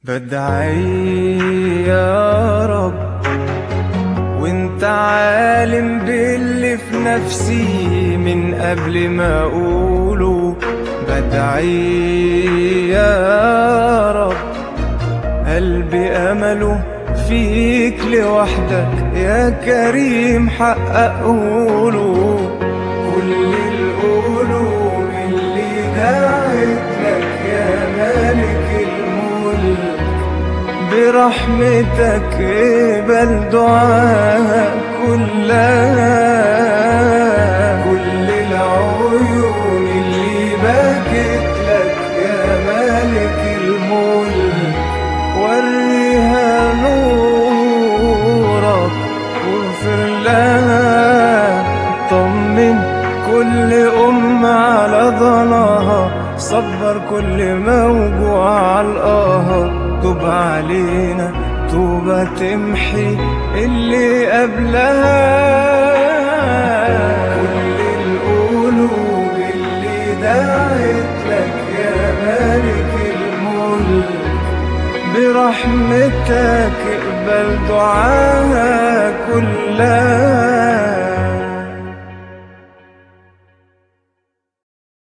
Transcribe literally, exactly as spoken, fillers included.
بدعي يا رب وانت عالم باللي في نفسي من قبل ما اقوله. بدعي يا رب قلبي امله فيك لوحدك يا كريم حققوله. كل القلوب اللي دعت لك يا مالك الملك برحمتك اقبل دعاها كلها. كل العيون اللي بكت لك يا مالك الملك وريها نورك واغفر لها. طمن كل أم على ضناها، صبر كل موجوع علقاها. توب علينا توبة تمحي اللي قبلها. كل القلوب اللي دعت لك يا مالك الملك برحمتك اقبل دعاها كلها.